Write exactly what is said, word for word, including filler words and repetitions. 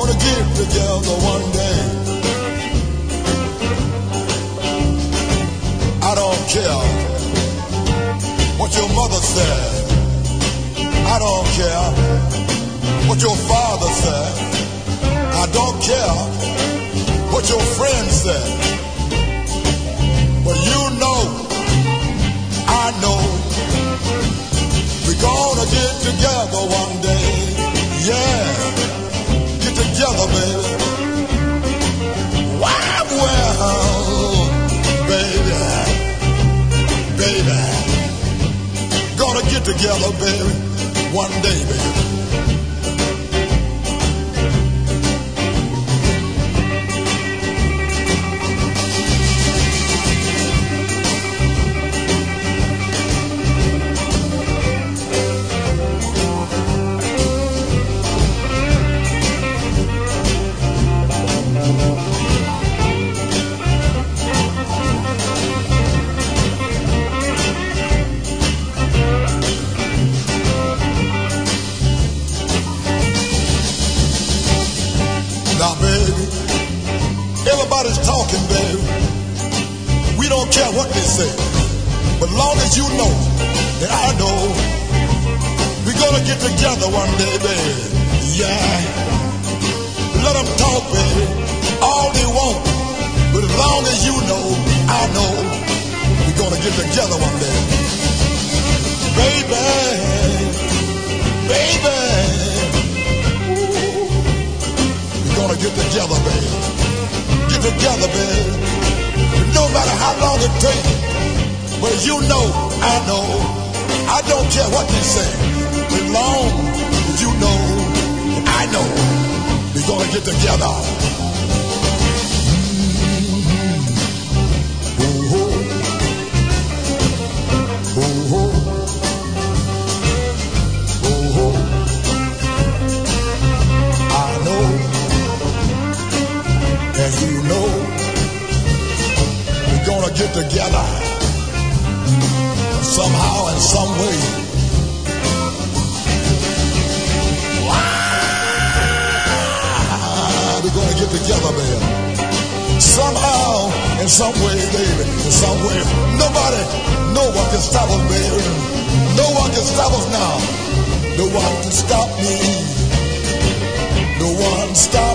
gonna get together one day. I don't care what your mother said. I don't care what your father said. I don't care what your friends said. But you know, I know, we're gonna get together one day. Yeah, get together, baby. Wow, well, baby, baby, gonna get together, baby, one day, baby. Now, baby, everybody's talking, baby. We don't care what they say. But long as you know that I know, we're gonna get together one day, baby. Yeah. Let them talk, baby, all they want. But as long as you know, I know, we're gonna get together one day. Baby, baby. Gonna get together, baby. Get together, baby. No matter how long it takes, but as you know, I know, I don't care what they say. As long as you know, I know, we're gonna get together. Mm-hmm. Oh-ho. Oh-ho. Oh-ho. I know. And you know, we're gonna get together somehow in some way. Wow, we're gonna get together, baby. Somehow, in some way, baby, in some way. Nobody, no one can stop us, baby. No one can stop us now. No one can stop me. No one stop.